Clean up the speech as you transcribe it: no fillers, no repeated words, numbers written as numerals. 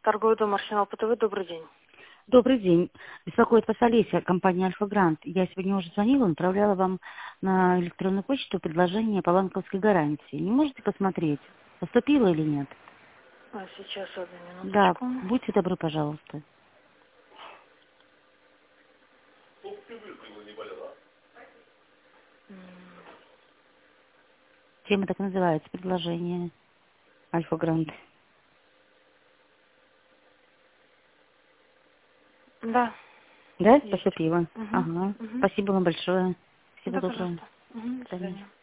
Торговый дом Арсенал ПТВ, добрый день. Добрый день. Беспокоит вас Олеся, компания «Альфа-Грант». Я сегодня уже звонила, направляла вам на электронную почту предложение по банковской гарантии. Не можете посмотреть, поступило или нет? А сейчас, одну Да, минуточку. будьте добры, пожалуйста. Тема так называется, предложение «Альфа-Грант». Да, Да, есть. поступило? Угу. Ага. Угу. Спасибо вам большое. Всего Да, доброго. пожалуйста. Угу, До до свидания. свидания.